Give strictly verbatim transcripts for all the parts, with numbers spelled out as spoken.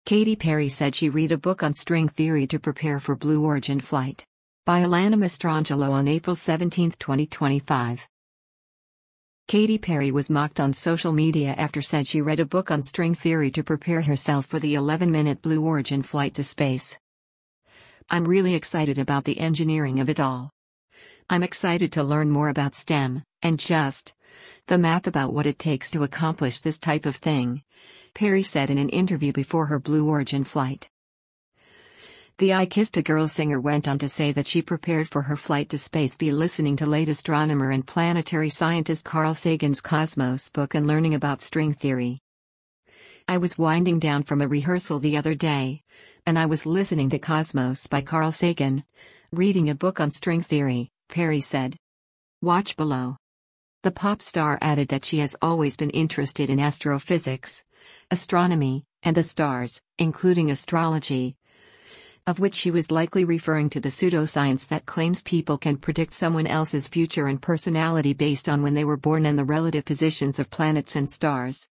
Katy Perry said she read a book on string theory to prepare for Blue Origin flight. By Alana Mastrangelo on April seventeenth, twenty twenty-five. Katy Perry was mocked on social media after said she read a book on string theory to prepare herself for the eleven-minute Blue Origin flight to space. "I'm really excited about the engineering of it all. I'm excited to learn more about STEM, and just the math about what it takes to accomplish this type of thing," Perry said in an interview before her Blue Origin flight. The I Kissed a Girl singer went on to say that she prepared for her flight to space by listening to late astronomer and planetary scientist Carl Sagan's Cosmos book and learning about string theory. "I was winding down from a rehearsal the other day, and I was listening to Cosmos by Carl Sagan, reading a book on string theory," Perry said. Watch below. The pop star added that she has always been interested in astrophysics, astronomy, and the stars, including astrology, of which she was likely referring to the pseudoscience that claims people can predict someone else's future and personality based on when they were born and the relative positions of planets and stars.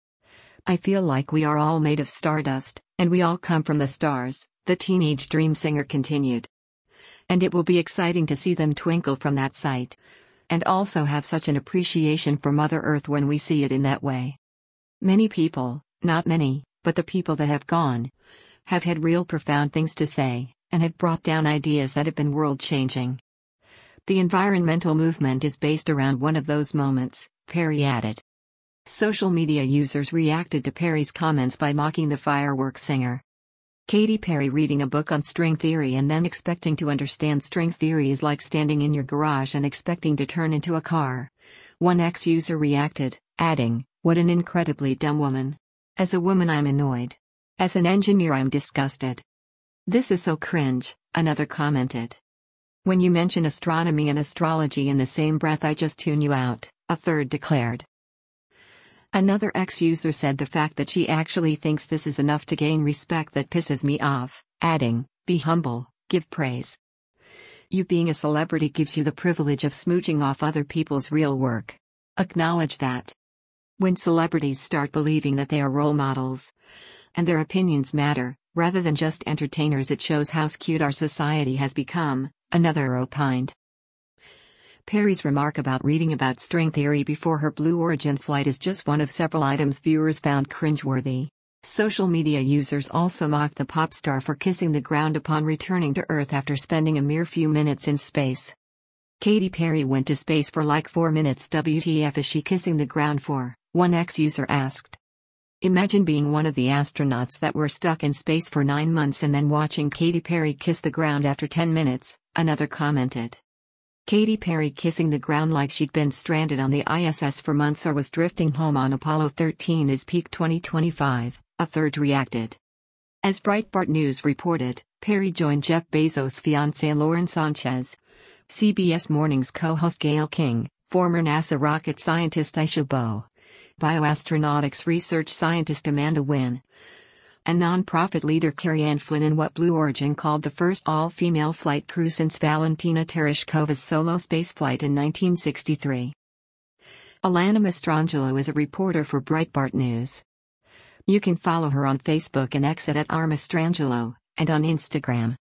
"I feel like we are all made of stardust, and we all come from the stars," the Teenage Dream singer continued. "And it will be exciting to see them twinkle from that sight, and also have such an appreciation for Mother Earth when we see it in that way. Many people, not many, but the people that have gone, have had real profound things to say, and have brought down ideas that have been world-changing. The environmental movement is based around one of those moments," Perry added. Social media users reacted to Perry's comments by mocking the fireworks singer. Katy Perry reading a book on string theory and then expecting to understand string theory is like standing in your garage and expecting to turn into a car, one ex-user reacted, adding, "What an incredibly dumb woman. As a woman I'm annoyed. As an engineer I'm disgusted. This is so cringe," another commented. "When you mention astronomy and astrology in the same breath I just tune you out," a third declared. Another ex-user said the fact that she actually thinks this is enough to gain respect that pisses me off, adding, "Be humble, give praise. You being a celebrity gives you the privilege of smooching off other people's real work. Acknowledge that. When celebrities start believing that they are role models, and their opinions matter, rather than just entertainers, it shows how skewed our society has become," another opined. Perry's remark about reading about string theory before her Blue Origin flight is just one of several items viewers found cringeworthy. Social media users also mocked the pop star for kissing the ground upon returning to Earth after spending a mere few minutes in space. "Katy Perry went to space for like four minutes. W T F is she kissing the ground for?" one ex-user asked. "Imagine being one of the astronauts that were stuck in space for nine months and then watching Katy Perry kiss the ground after ten minutes, another commented. Katy Perry kissing the ground like she'd been stranded on the I S S for months or was drifting home on Apollo thirteen is peak twenty twenty-five, a third reacted. As Breitbart News reported, Perry joined Jeff Bezos' fiancée Lauren Sanchez, C B S Mornings co-host Gayle King, former NASA rocket scientist Aisha Bowe, bioastronautics research scientist Amanda Wynn, and non-profit leader Carrie Ann Flynn in what Blue Origin called the first all-female flight crew since Valentina Tereshkova's solo spaceflight in nineteen sixty-three. Alana Mastrangelo is a reporter for Breitbart News. You can follow her on Facebook and X at R Mastrangelo, and on Instagram.